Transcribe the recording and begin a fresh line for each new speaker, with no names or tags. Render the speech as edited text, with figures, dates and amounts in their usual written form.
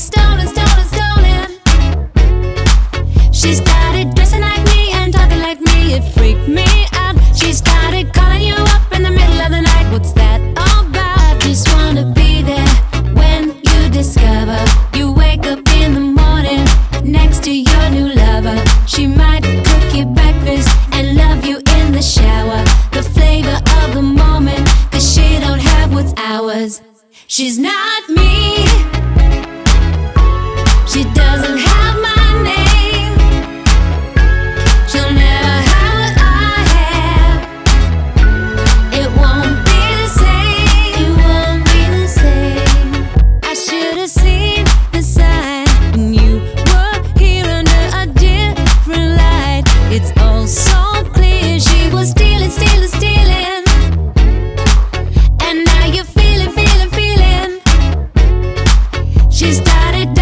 stolen, stolen, stolen. She started dressing like me and talking like me. It freaked me out. She started calling you up in the middle of the night. What's that all about? I just wanna be there when you discover you wake up in the morning next to your new lover. She might cook you breakfast and love you in the shower. The flavor of the moment, 'cause she don't have what's ours. She's not me. She doesn't have my name. She'll never have what I have. It won't be the same. It won't be the same. I should have seen the sign when you were here under a different light. It's all so clear. She was stealing, stealing, stealing. And now you're feeling, feeling, feeling. She started